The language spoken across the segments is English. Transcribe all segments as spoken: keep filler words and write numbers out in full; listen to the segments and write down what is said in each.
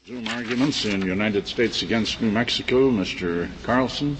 Zoom arguments in United States against New Mexico. Mister Carlson.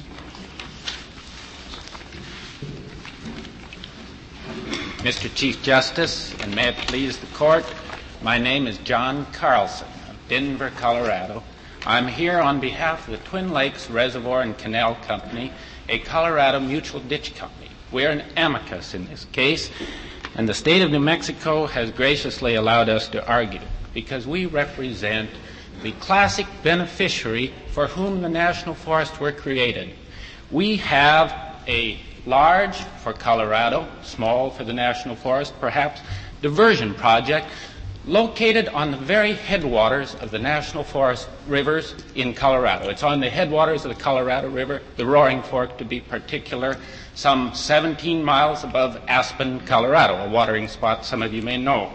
Mister Chief Justice, and may it please the Court, my name is John Carlson of Denver, Colorado. I'm here on behalf of the Twin Lakes Reservoir and Canal Company, a Colorado mutual ditch company. We're an amicus in this case, and the state of New Mexico has graciously allowed us to argue because we represent the classic beneficiary for whom the national forests were created. We have a large for Colorado, small for the national forest, perhaps, diversion project located on the very headwaters of the national forest rivers in Colorado. It's on the headwaters of the Colorado River, the Roaring Fork to be particular, some seventeen miles above Aspen, Colorado, a watering spot some of you may know.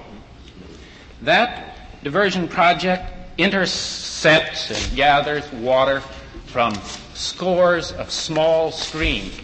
That diversion project intercepts and gathers water from scores of small streams.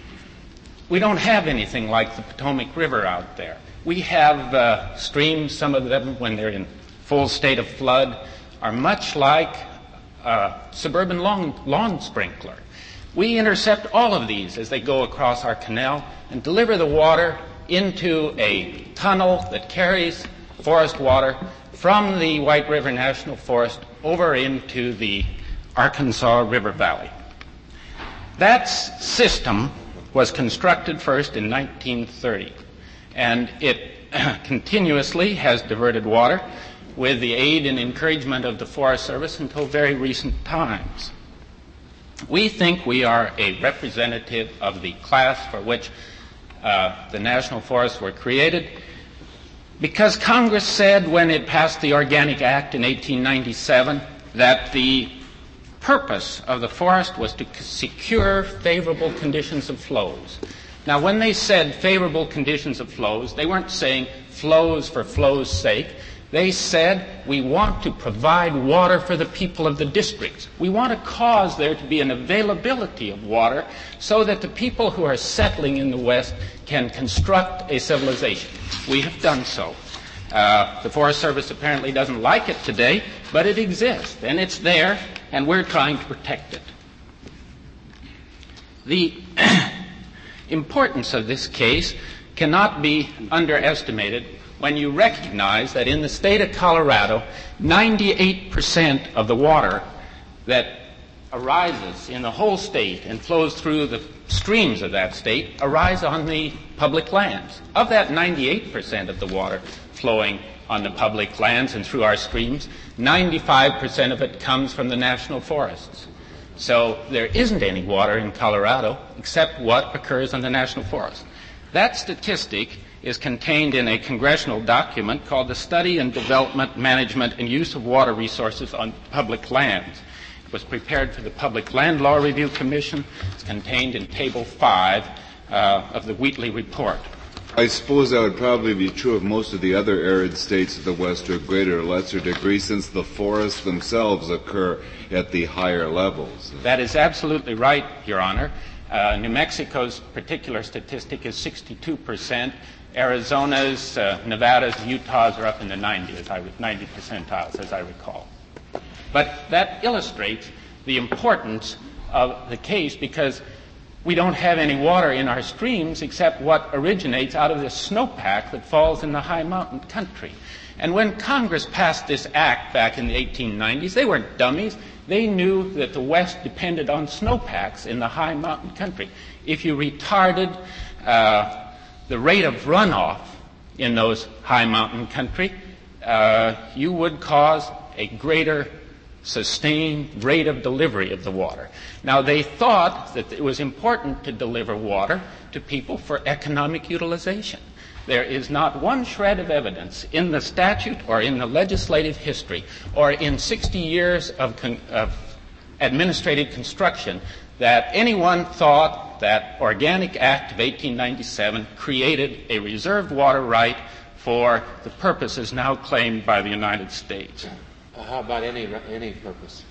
We don't have anything like the Potomac River out there. We have uh, streams, some of them when they're in full state of flood, are much like a suburban lawn, lawn sprinkler. We intercept all of these as they go across our canal and deliver the water into a tunnel that carries forest water from the White River National Forest over into the Arkansas River Valley. That s- system was constructed first in nineteen thirty, and it continuously has diverted water with the aid and encouragement of the Forest Service until very recent times. We think we are a representative of the class for which uh, the national forests were created, because Congress said when it passed the Organic Act in eighteen ninety-seven that the purpose of the forest was to secure favorable conditions of flows. Now, when they said favorable conditions of flows, they weren't saying flows for flow's sake. They said we want to provide water for the people of the districts. We want to cause there to be an availability of water so that the people who are settling in the West can construct a civilization. We have done so. Uh, the Forest Service apparently doesn't like it today, but it exists, and it's there, and we're trying to protect it. The importance of this case cannot be underestimated when you recognize that in the state of Colorado, ninety-eight percent of the water that arises in the whole state and flows through the streams of that state arise on the public lands. Of that ninety-eight percent of the water flowing on the public lands and through our streams, ninety-five percent of it comes from the national forests. So there isn't any water in Colorado except what occurs on the national forest. That statistic is contained in a congressional document called the Study and Development, Management, and Use of Water Resources on Public Lands. It was prepared for the Public Land Law Review Commission. It's contained in Table five uh, of the Wheatley Report. I suppose that would probably be true of most of the other arid states of the West to a greater or lesser degree, since the forests themselves occur at the higher levels. That is absolutely right, Your Honor. Uh, New Mexico's particular statistic is sixty-two percent. Arizona's, uh, Nevada's, Utah's are up in the nineties, ninety percentiles, as I recall. But that illustrates the importance of the case because we don't have any water in our streams except what originates out of the snowpack that falls in the high mountain country. And when Congress passed this act back in the eighteen nineties, they weren't dummies. They knew that the West depended on snowpacks in the high mountain country. If you retarded uh, the rate of runoff in those high mountain country, uh, you would cause a greater sustained rate of delivery of the water. Now, they thought that it was important to deliver water to people for economic utilization. There is not one shred of evidence in the statute or in the legislative history or in sixty years of, con- of administrative construction that anyone thought that Organic Act of eighteen ninety-seven created a reserved water right for the purposes now claimed by the United States. Uh, how about any any purpose?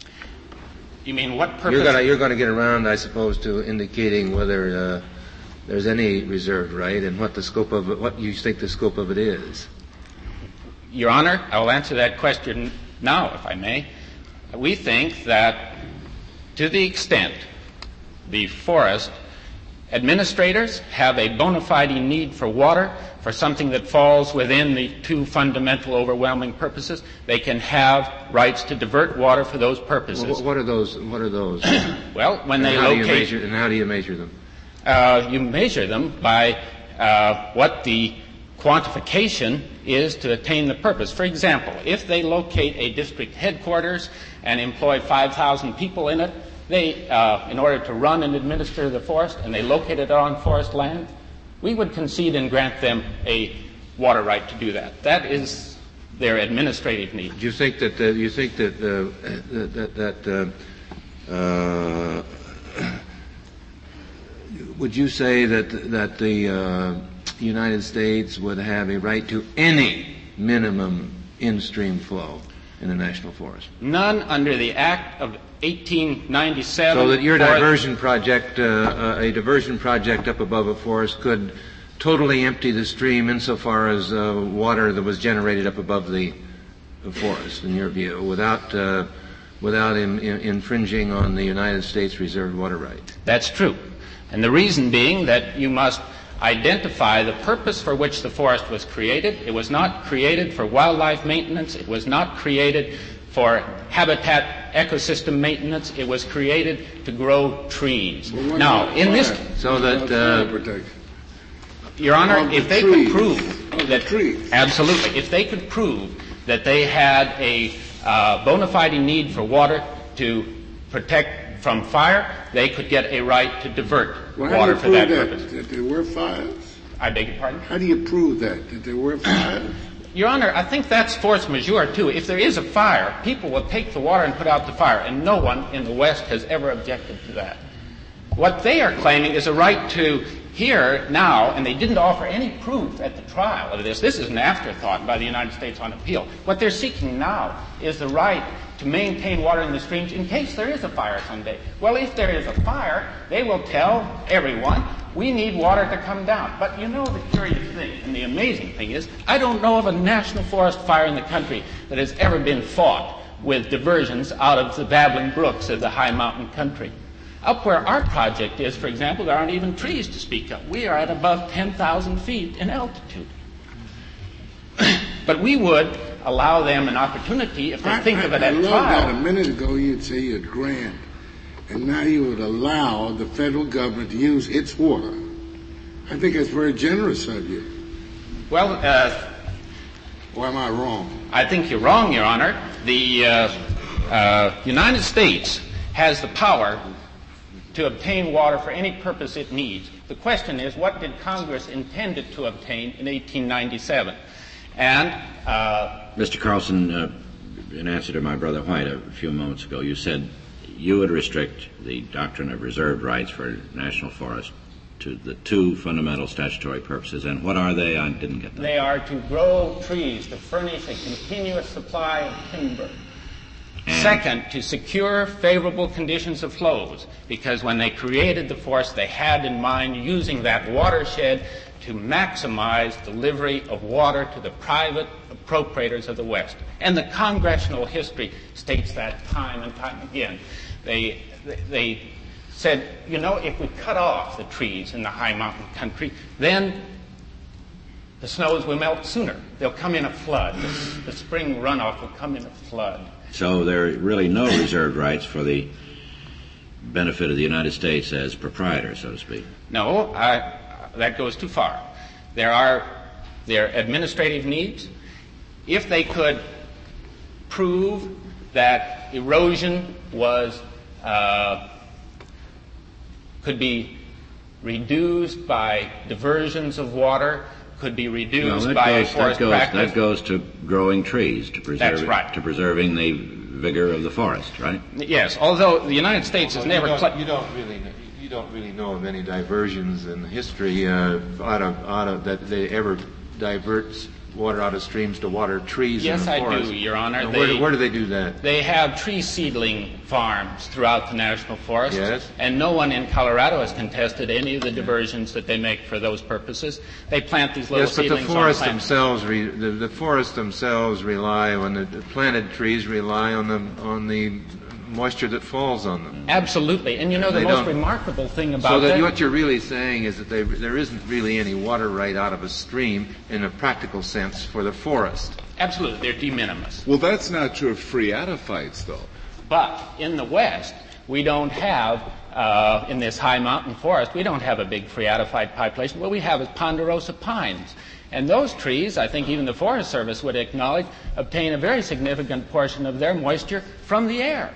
You mean what purpose? You're going you're going to get around, I suppose, to indicating whether uh, there's any reserved right and what the scope of it, what you think the scope of it is. Your Honor, I will answer that question Now, if I may, we think that to the extent the forest administrators have a bona fide need for water, for something that falls within the two fundamental overwhelming purposes, they can have rights to divert water for those purposes. Well, what are those? What are those? Well, when and they how locate, do you measure, and how do you measure them? Uh, you measure them by uh, what the quantification is to attain the purpose. For example, if they locate a district headquarters and employ five thousand people in it, they, uh, in order to run and administer the forest, and they locate it on forest land, we would concede and grant them a water right to do that. That is their administrative need. Do you think that uh, you think that uh, that that uh, uh, would you say that that the uh, United States would have a right to any minimum in-stream flow in the national forest? None under the Act of eighteen ninety-seven. So that your forest- diversion project, uh, uh, a diversion project up above a forest, could totally empty the stream insofar as uh, water that was generated up above the, the forest, in your view, without uh, without in, in, infringing on the United States reserved water right. That's true. And the reason being that you must identify the purpose for which the forest was created. It was not created for wildlife maintenance. It was not created for habitat ecosystem maintenance. It was created to grow trees. Well, now, in this, so that uh, Your Honor, Of if the they trees. could prove Of that the trees. absolutely, if they could prove that they had a uh, bona fide need for water to protect from fire, they could get a right to divert Well, how water do for you that prove that, purpose. that there were fires? I beg your pardon? How do you prove that, that there were fires? Your Honor, I think that's force majeure, too. If there is a fire, people will take the water and put out the fire, and no one in the West has ever objected to that. What they are claiming is a right to here now, and they didn't offer any proof at the trial of this. This is an afterthought by the United States on appeal. What they're seeking now is the right to maintain water in the streams in case there is a fire someday. Well, if there is a fire, they will tell everyone, we need water to come down. But you know the curious thing, and the amazing thing is, I don't know of a national forest fire in the country that has ever been fought with diversions out of the babbling brooks of the high mountain country. Up where our project is, for example, there aren't even trees to speak of. We are at above ten thousand feet in altitude. But we would allow them an opportunity, if they I, think I, of it I at love trial. that. A minute ago you'd say you'd grant, and now you would allow the federal government to use its water. I think that's very generous of you. Well, uh, Or am I wrong? I think you're wrong, Your Honor. The uh, uh, United States has the power to obtain water for any purpose it needs. The question is, what did Congress intend it to obtain in eighteen ninety-seven? And uh, Mister Carlson, uh, in answer to my brother White a few moments ago, you said you would restrict the doctrine of reserved rights for national forest to the two fundamental statutory purposes. And what are they? I didn't get them. they are to grow trees to furnish a continuous supply of timber. Second, to secure favorable conditions of flows, because when they created the forest, they had in mind using that watershed to maximize delivery of water to the private appropriators of the West. And the congressional history states that time and time again. They, they, they said, you know, if we cut off the trees in the high mountain country, then the snows will melt sooner. They'll come in a flood. The, the spring runoff will come in a flood. So there are really no reserved rights for the benefit of the United States as proprietor, so to speak. No, I, that goes too far. There are their administrative needs. If they could prove that erosion was uh, could be reduced by diversions of water, could be reduced Well, that by goes, a forest that goes, practice. that goes to growing trees, to preserve That's right. to preserving the vigor of the forest, right? Yes, although the United States has Well, never. You don't, cla- you don't really know, you don't really know of any diversions in history uh, out of out of that they ever diverts water out of streams to water trees Yes, in the I forest. do, Your Honor. Now, They- where, do- where do they do that? They have tree seedling farms throughout the national forest, Yes. and no one in Colorado has contested any of the diversions that they make for those purposes. They plant these little Yes, but the seedlings on forests plants. themselves, re, the, the forests themselves rely on the, the planted trees rely on the on the moisture that falls on them. Absolutely, and you know the They most don't- remarkable thing about So that that. what you're really saying is that they, there isn't really any water right out of a stream in a practical sense for the forest. Absolutely, they're de minimis. Well, that's not true of phreatophytes, though. But in the West, we don't have, uh, in this high mountain forest, we don't have a big phreatophyte population. What we have is ponderosa pines. And those trees, I think even the Forest Service would acknowledge, obtain a very significant portion of their moisture from the air.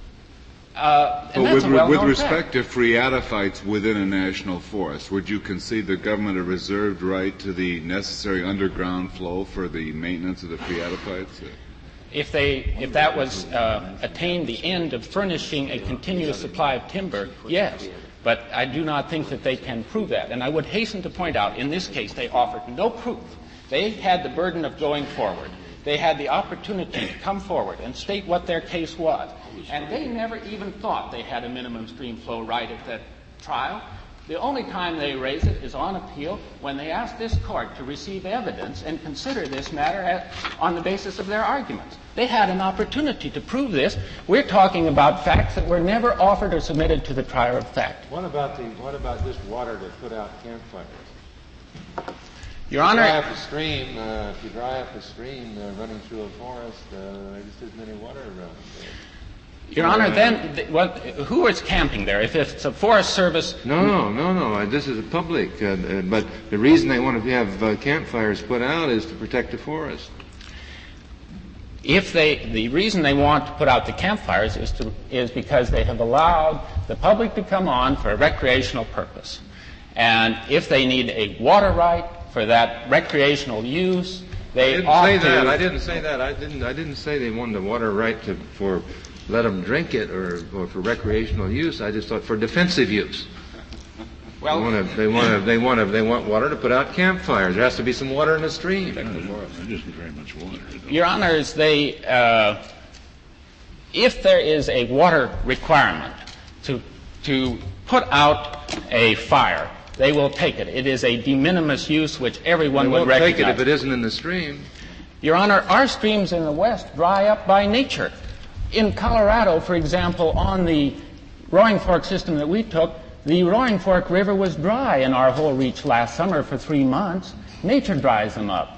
Uh, and But that's with, a with well-known respect fact. to phreatophytes within a national forest, would you concede the government a reserved right to the necessary underground flow for the maintenance of the phreatophytes? If they, if that was uh, attained the end of furnishing a continuous supply of timber, yes. But I do not think that they can prove that. And I would hasten to point out, in this case, they offered no proof. They had the burden of going forward. They had the opportunity to come forward and state what their case was. And they never even thought they had a minimum stream flow right at that trial. The only time they raise it is on appeal when they ask this court to receive evidence and consider this matter at, on the basis of their arguments. They had an opportunity to prove this. We're talking about facts that were never offered or submitted to the trier of fact. What about the what about this water to put out campfires? Your Honor, If you dry up a stream, uh, if you dry up a stream uh, running through a forest, uh, there just isn't any water around there. Your Honor, then th- what, who is camping there? If it's a Forest Service, No, no, no, no. uh, This is a public. Uh, uh, but the reason they want to have uh, campfires put out is to protect the forest. if they, the reason they want to put out the campfires is to, is because they have allowed the public to come on for a recreational purpose. And if they need a water right for that recreational use, I they didn't ought say to. that. I didn't say that. I didn't. I didn't say they wanted the water right to for let them drink it or, or for recreational use. I just thought for defensive use. Well, They want to. They want to. They want to. They want water to put out campfires. There has to be some water in the stream. There isn't very much water. Your Honors, they, uh, if there is a water requirement to to put out a fire, they will take it. It is a de minimis use which everyone They would won't recognize. take it if it isn't in the stream. Your Honor, our streams in the West dry up by nature. In Colorado, for example, on the Roaring Fork system that we took, the Roaring Fork River was dry in our whole reach last summer for three months. Nature dries them up.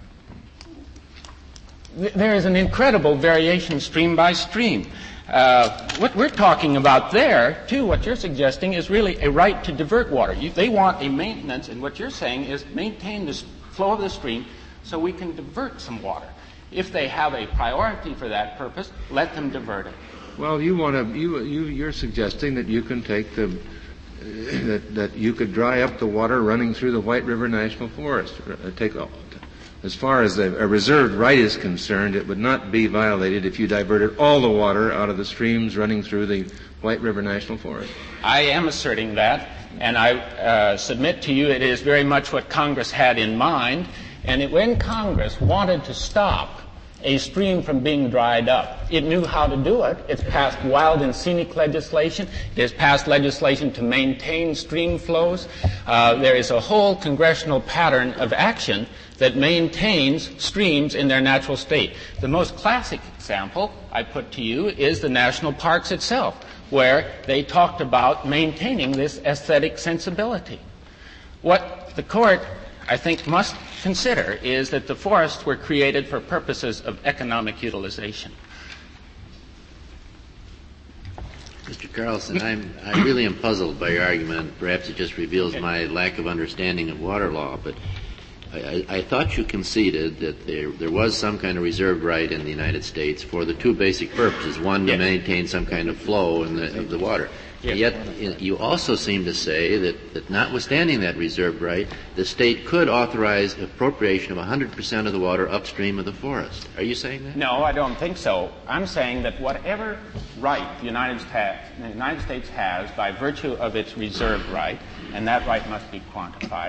Th- There is an incredible variation stream by stream. Uh, what we're talking about there, too, what you're suggesting is really a right to divert water. You, they want a maintenance, and what you're saying is maintain the s- flow of the stream so we can divert some water. If they have a priority for that purpose, let them divert it. Well, you want to. You you you're suggesting that you can take the. Uh, that that you could dry up the water running through the White River National Forest. Uh, take all. As far as a, a reserved right is concerned, it would not be violated if you diverted all the water out of the streams running through the White River National Forest. I am asserting that, and I uh, submit to you it is very much what Congress had in mind. And it, when Congress wanted to stop a stream from being dried up, it knew how to do it. It's passed wild and scenic legislation. It has passed legislation to maintain stream flows. Uh, there is a whole congressional pattern of action that maintains streams in their natural state. The most classic example I put to you is the national parks itself, where they talked about maintaining this aesthetic sensibility. What the court, I think, must consider is that the forests were created for purposes of economic utilization. Mister Carlson, I'm, I really am puzzled by your argument. Perhaps it just reveals my lack of understanding of water law, but I, I, I thought you conceded that there, there was some kind of reserved right in the United States for the two basic purposes. One, to Yes. maintain some kind of flow in the, of the water. Yes. Yet you also seem to say that, that notwithstanding that reserved right, the state could authorize appropriation of one hundred percent of the water upstream of the forest. Are you saying that? No, I don't think so. I'm saying that whatever right the United, States, the United States has by virtue of its reserved right, and that right must be quantified,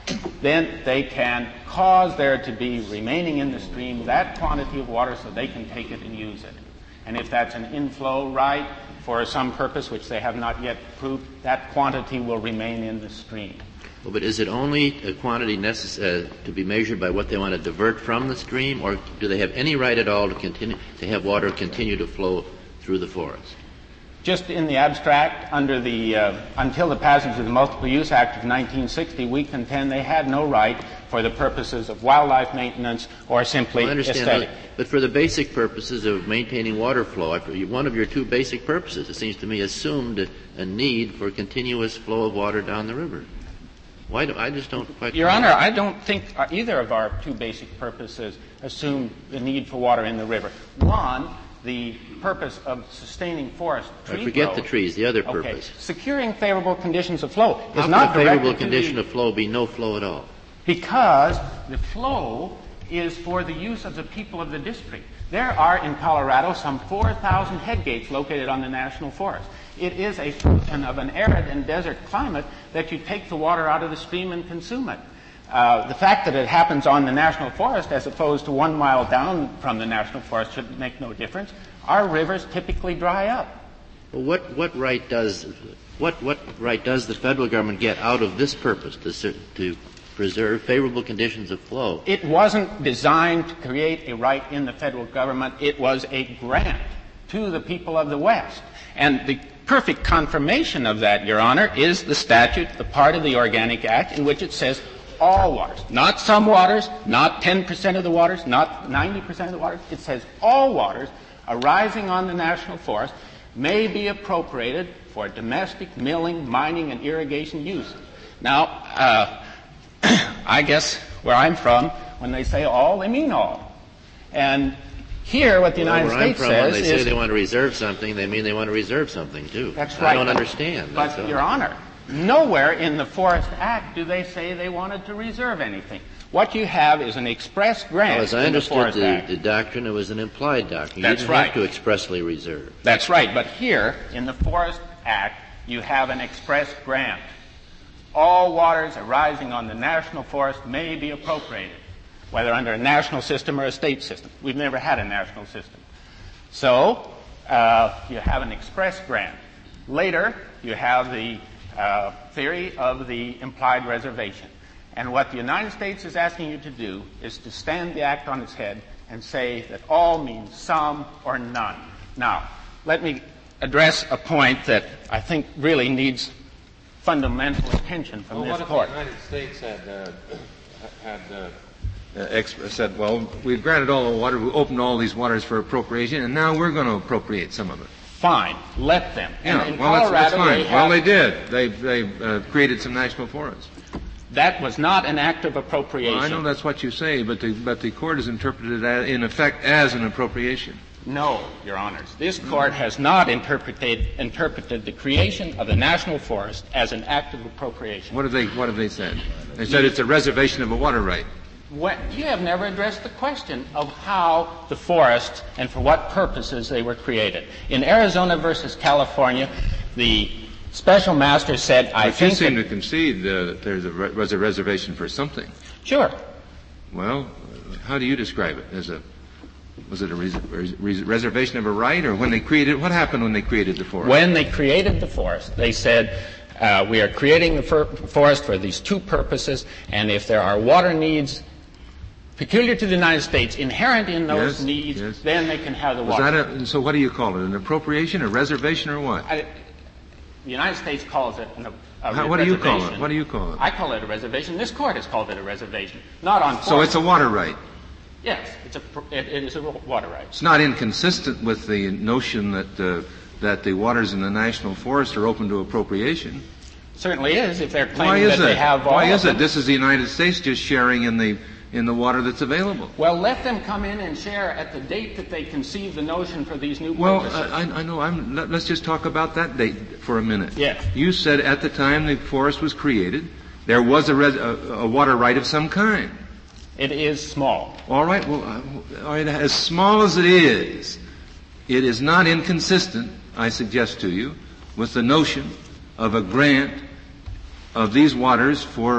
then they can cause there to be remaining in the stream that quantity of water so they can take it and use it. And if that's an inflow right for some purpose which they have not yet proved, that quantity will remain in the stream. Well, but is it only a quantity necess- uh, to be measured by what they want to divert from the stream, or do they have any right at all to continue to have water continue to flow through the forest? Just in the abstract, under the uh, until the passage of the Multiple Use Act of nineteen sixty, we contend they had no right for the purposes of wildlife maintenance or simply well, I understand, aesthetic. But for the basic purposes of maintaining water flow, one of your two basic purposes, it seems to me, assumed a need for continuous flow of water down the river. Why do I just don't quite? Your Honor, I don't think either of our two basic purposes assume the need for water in the river. One, the purpose of sustaining forest tree I forget growth. the trees. The other Okay. purpose. Securing favorable conditions of flow How is not could a favorable directed to condition the, of flow be no flow at all? because the flow is for the use of the people of the district. There are in Colorado some four thousand head gates located on the national forest. It is a function of an arid and desert climate that you take the water out of the stream and consume it. Uh, the fact that it happens on the national forest as opposed to one mile down from the national forest should make no difference. Our rivers typically dry up. Well, what what right does what what right does the federal government get out of this purpose to ser- to preserve favorable conditions of flow? It wasn't designed to create a right in the federal government. It was a grant to the people of the West. And the perfect confirmation of that, Your Honor, is the statute, the part of the Organic Act, in which it says all waters, not some waters, not ten percent of the waters, not ninety percent of the waters. It says all waters arising on the national forest may be appropriated for domestic, milling, mining, and irrigation use. Now, uh, I guess where I'm from, when they say all, they mean all. And here, what the well, United where States I'm from, says when they is... say they want to reserve something, they mean they want to reserve something, too. That's right. I don't understand. But, all. Your Honor, nowhere in the Forest Act do they say they wanted to reserve anything. What you have is an express grant well, as I in the understood Forest the, Act. the doctrine, it was an implied doctrine. That's you didn't right. have to expressly reserve. That's right. But here, in the Forest Act, you have an express grant. All waters arising on the national forest may be appropriated, whether under a national system or a state system. We've never had a national system. So, uh, you have an express grant. Later, you have the uh, theory of the implied reservation. And what the United States is asking you to do is to stand the act on its head and say that all means some or none. Now, let me address a point that I think really needs fundamental attention from well, this what court. If the United States had uh, had uh, uh, exp- said, well, we've granted all the water, we opened all these waters for appropriation, and now we're going to appropriate some of it. Fine, let them. Yeah, and in well, that's, that's Colorado, fine. they Well, have, they did. They they uh, created some national forests. that was not an act of appropriation. Well, I know that's what you say, but the but the court has interpreted it as, in effect as an appropriation. No, Your Honors. This court has not interpreted interpreted the creation of the national forest as an act of appropriation. What have they What have they said? They said it's a reservation of a water right. What, you have never addressed the question of how the forests and for what purposes they were created. In Arizona versus California, the special master said, "I But you think." seem that, to concede uh, that there's a re- was a reservation for something. Sure. Well, how do you describe it? As a was it a res- res- reservation of a right, or when they created? What happened when they created the forest? When they created the forest, they said, uh, "We are creating the for- forest for these two purposes, and if there are water needs peculiar to the United States, inherent in those Yes, needs, yes. then they can have the Was water." that a, so what do you call it? An appropriation, a reservation, or what? I, the United States calls it an, a How, what do you call reservation. it? What do you call it? I call it a reservation. This court has called it a reservation, not on. So it's a water right. Yes, it's a it, it is a water right. It's not inconsistent with the notion that uh, that the waters in the national forest are open to appropriation. Certainly is if they're Why claiming is that they it? have all Why of is them. it? This is the United States just sharing in the in the water that's available. Well, let them come in and share at the date that they conceive the notion for these new Well, purposes. I, I know. I'm, let, let's just talk about that date for a minute. Yes. You said at the time the forest was created, there was a, res, a, a water right of some kind. It is small. All right. Well, uh, all right, as small as it is, it is not inconsistent, I suggest to you, with the notion of a grant of these waters for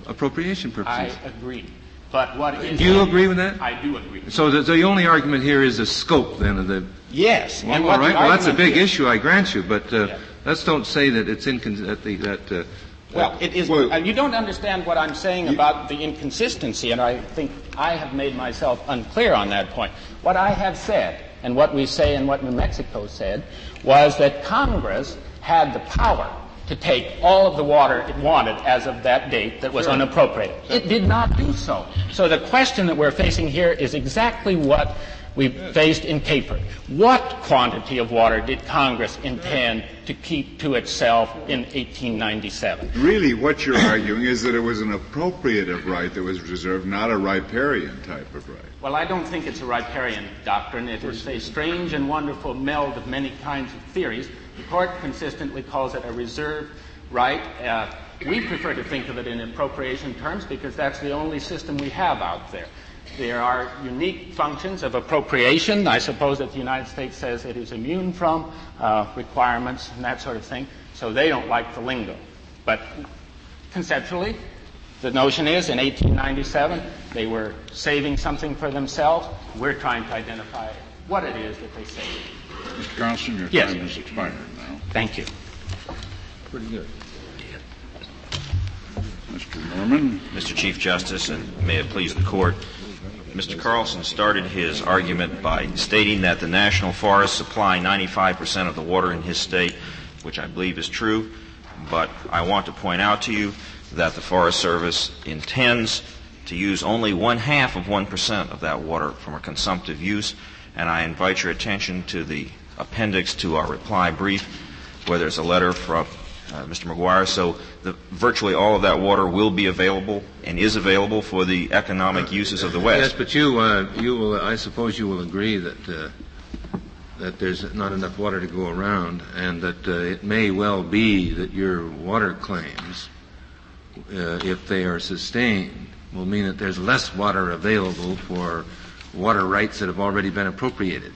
appropriation purposes. I agree. But what is... Do you agree with that? I do agree. So the, the only argument here is the scope, then, of the... Yes. Well, and all what right. Well, that's a big is, issue, I grant you, but uh, yeah. let's don't say that it's incon- that the, that... Uh, Well, it is. Well, uh, you don't understand what I'm saying about the inconsistency, and I think I have made myself unclear on that point. What I have said, and what we say and what New Mexico said, was that Congress had the power to take all of the water it wanted as of that date that was Sure. unappropriated. It did not do so. So the question that we're facing here is exactly what we faced in Caper. What quantity of water did Congress intend to keep to itself in eighteen ninety-seven? Really, what you're arguing is that it was an appropriative right that was reserved, not a riparian type of right. Well, I don't think it's a riparian doctrine. It is a strange and wonderful meld of many kinds of theories. The Court consistently calls it a reserved right. Uh, we prefer to think of it in appropriation terms because that's the only system we have out there. There are unique functions of appropriation. I suppose that the United States says it is immune from uh, requirements and that sort of thing, so they don't like the lingo. But conceptually, the notion is in eighteen ninety-seven they were saving something for themselves. We're trying to identify what it is that they saved. Mister Carlson, your Yes. time has expired now. Thank you. pretty good. Mister Norman. Mister Chief Justice, and may it please the Court, Mister Carlson started his argument by stating that the national forests supply ninety-five percent of the water in his state, which I believe is true, but I want to point out to you that the Forest Service intends to use only one half of one percent of that water from a consumptive use, and I invite your attention to the appendix to our reply brief where there's a letter from Uh, Mister McGuire, so the, virtually all of that water will be available and is available for the economic uses of the West. Yes, but you, uh, you will, I suppose you will agree that uh, that there's not enough water to go around, and that uh, it may well be that your water claims, uh, if they are sustained, will mean that there's less water available for water rights that have already been appropriated,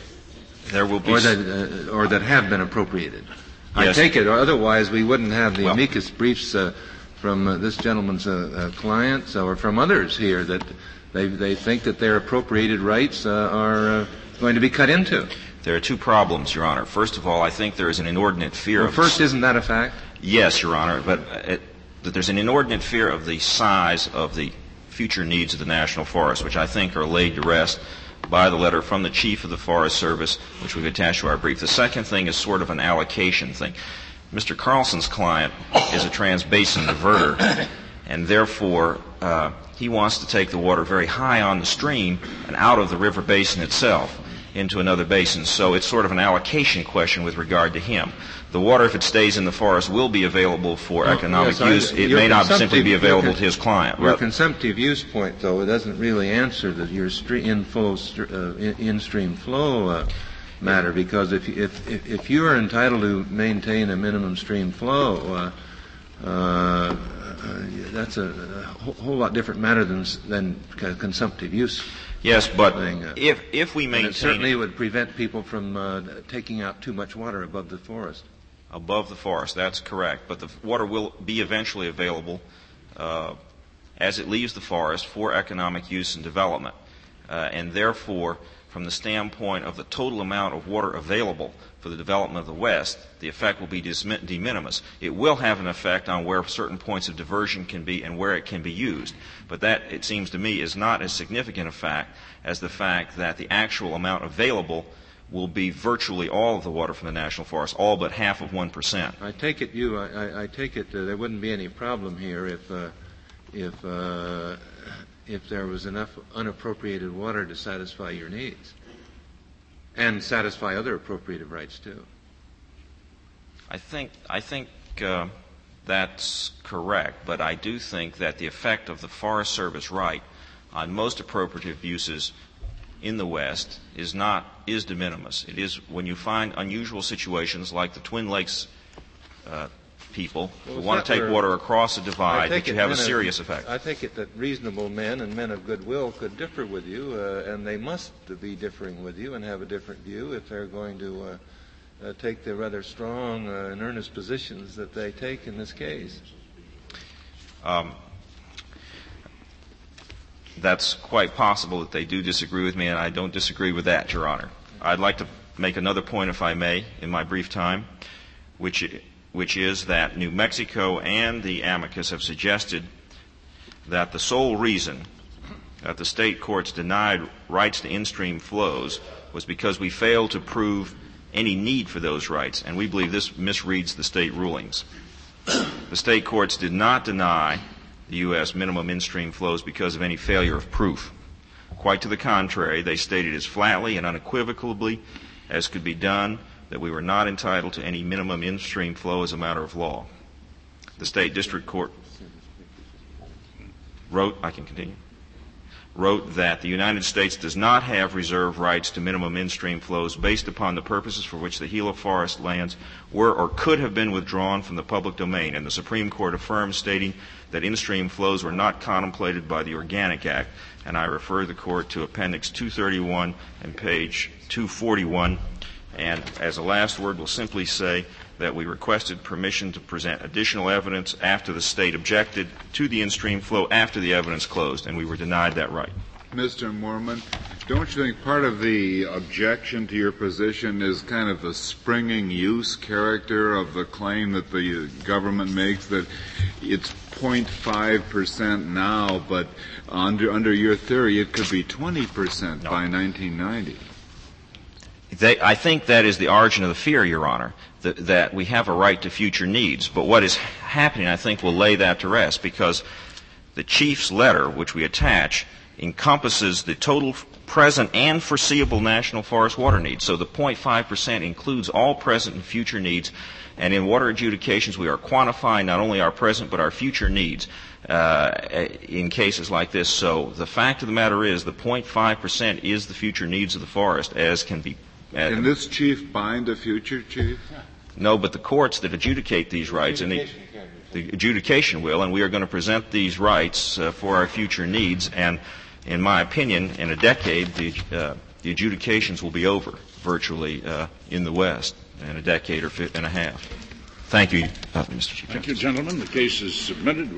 There will be or that uh, or that have been appropriated. I Yes. take it, or otherwise we wouldn't have the Well, amicus briefs uh, from uh, this gentleman's uh, uh, clients or from others here that they they think that their appropriated rights uh, are uh, going to be cut into. There are two problems, Your Honor. First of all, I think there is an inordinate fear Well, of... first, isn't that a fact? Yes, Your Honor, but it, that there's an inordinate fear of the size of the future needs of the National Forest, which I think are laid to rest by the letter from the Chief of the Forest Service, which we've attached to our brief. The second thing is sort of an allocation thing. Mister Carlson's client is a trans-basin diverter, and therefore uh, he wants to take the water very high on the stream and out of the river basin itself into another basin. So it's sort of an allocation question with regard to him. The water, if it stays in the forest, will be available for Oh, economic yes, I- use. It your may not simply consumptive- be your available con- to his client. Your Well, consumptive use point, though, it doesn't really answer the, your stre- inflow, str- uh, in- in-stream flow uh, matter, because if, if if if you are entitled to maintain a minimum stream flow, uh, uh, uh, that's a, a whole, whole lot different matter than s- than c- consumptive use. yes, but thing, uh, if if we And maintain it certainly it would prevent people from uh, taking out too much water above the forest. above the forest, that's correct. But the water will be eventually available uh, as it leaves the forest for economic use and development. Uh, and therefore, from the standpoint of the total amount of water available for the development of the West, the effect will be dismi- de minimis. It will have an effect on where certain points of diversion can be and where it can be used. But that, it seems to me, is not as significant a fact as the fact that the actual amount available will be virtually all of the water from the National Forest, all but half of one percent. I take it you. I, I, I take it uh, there wouldn't be any problem here if uh, if uh, if there was enough unappropriated water to satisfy your needs and satisfy other appropriated rights too. I think I think uh, that's correct, but I do think that the effect of the Forest Service right on most appropriative uses in the West is not is de minimis. It is when you find unusual situations like the Twin Lakes uh, people Well, who it's want not to take where- water across a I divide, take that you it have a men of- serious effect. I take it that reasonable men and men of goodwill could differ with you, uh, and they must be differing with you and have a different view if they're going to uh, uh, take the rather strong uh, and earnest positions that they take in this case. Um, that's quite possible that they do disagree with me, and I don't disagree with that, Your Honor. I'd like to make another point, if I may, in my brief time, which, which is that New Mexico and the amicus have suggested that the sole reason that the state courts denied rights to in-stream flows was because we failed to prove any need for those rights, and we believe this misreads the state rulings. The state courts did not deny the U S minimum in-stream flows because of any failure of proof. Quite to the contrary, they stated as flatly and unequivocally as could be done that we were not entitled to any minimum in-stream flow as a matter of law. The state district court wrote, I can continue, wrote that the United States does not have reserved rights to minimum in-stream flows based upon the purposes for which the Gila forest lands were or could have been withdrawn from the public domain, and the Supreme Court affirmed, stating that in-stream flows were not contemplated by the Organic Act, and I refer the Court to Appendix two thirty-one and page two forty-one, and as a last word will simply say that we requested permission to present additional evidence after the state objected to the in-stream flow after the evidence closed, and we were denied that right. Mister Moorman, don't you think part of the objection to your position is kind of the springing use character of the claim that the government makes, that it's zero point five percent now, but under under your theory it could be twenty percent no. by nineteen ninety? They, I think that is the origin of the fear, Your Honor, that, that we have a right to future needs. But what is happening, I think, will lay that to rest, because the Chief's letter, which we attach, encompasses the total present and foreseeable national forest water needs. So the zero point five percent includes all present and future needs. And in water adjudications, we are quantifying not only our present but our future needs uh, in cases like this. So the fact of the matter is the zero point five percent is the future needs of the forest, as can be. Uh, can this chief bind a future chief? No, but the courts that adjudicate these rights, and the, the adjudication will, and we are going to present these rights uh, for our future needs. And in my opinion, in a decade, the, uh, the adjudications will be over virtually uh, in the West in a decade or fi- and a half. Thank you, uh, Mister Chief Justice. Thank you, gentlemen. The case is submitted.